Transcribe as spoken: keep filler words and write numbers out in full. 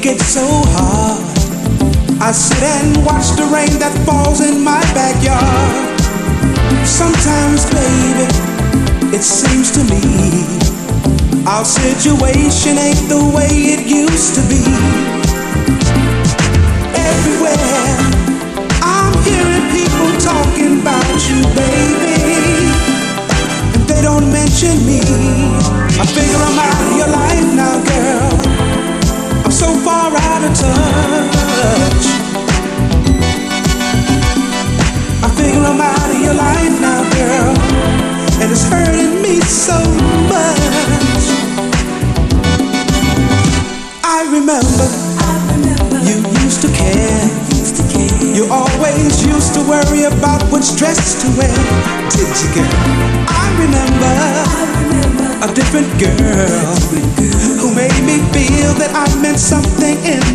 gets so hard, I sit and watch the rain that falls in my backyard. Sometimes, baby, it seems to me our situation ain't the way it used to be. Everywhere I'm hearing people talking about you, baby, and they don't mention me. I figure I'm out of your life now, girl. I'm so far out of touch. I figure I'm out of your life now, girl, and it's hurting me so much. I remember, I remember you used to care. Used to care. You always used to worry about which dress to wear. Did you, girl? I remember, I remember a different girl, a different girl who made me feel that I meant something in